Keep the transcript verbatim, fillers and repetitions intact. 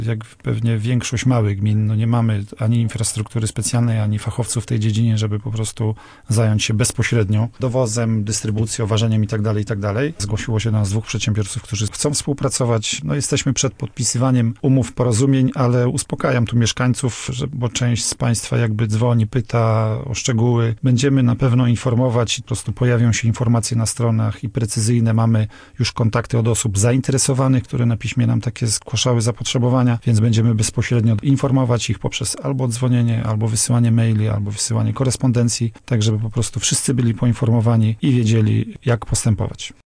Jak pewnie większość małych gmin, no nie mamy ani infrastruktury specjalnej, ani fachowców w tej dziedzinie, żeby po prostu zająć się bezpośrednio dowozem, dystrybucją, ważeniem itd., itd. Zgłosiło się do nas dwóch przedsiębiorców, którzy chcą współpracować. No jesteśmy przed podpisywaniem umów, porozumień, ale uspokajam tu mieszkańców, że, bo część z Państwa jakby dzwoni, pyta o szczegóły. Będziemy na pewno informować, po prostu pojawią się informacje na stronach i precyzyjne. Mamy już kontakty od osób zainteresowanych, które na piśmie nam takie zgłaszały zapotrzebowania, więc będziemy bezpośrednio informować ich poprzez albo dzwonienie, albo wysyłanie maili, albo wysyłanie korespondencji, tak żeby po prostu wszyscy byli poinformowani i wiedzieli, jak postępować.